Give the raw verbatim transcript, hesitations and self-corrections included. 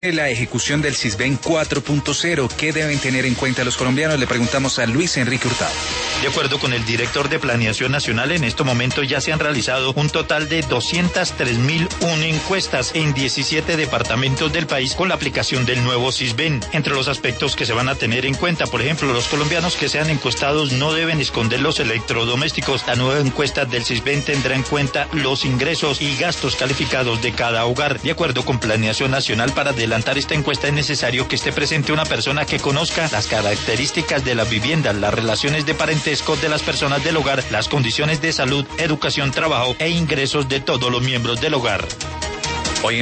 La ejecución del Sisbén cuatro punto cero, ¿qué deben tener en cuenta los colombianos? Le preguntamos a Luis Enrique Hurtado. De acuerdo con el director de Planeación Nacional, en este momento ya se han realizado un total de doscientas tres mil una encuestas en diecisiete departamentos del país con la aplicación del nuevo Sisbén. Entre los aspectos que se van a tener en cuenta, por ejemplo, los colombianos que sean encuestados no deben esconder los electrodomésticos. La nueva encuesta del Sisbén tendrá en cuenta los ingresos y gastos calificados de cada hogar. De acuerdo con Planeación Nacional, para adelantar esta encuesta es necesario que esté presente una persona que conozca las características de la vivienda, las relaciones de parentesco de las personas del hogar, las condiciones de salud, educación, trabajo e ingresos de todos los miembros del hogar.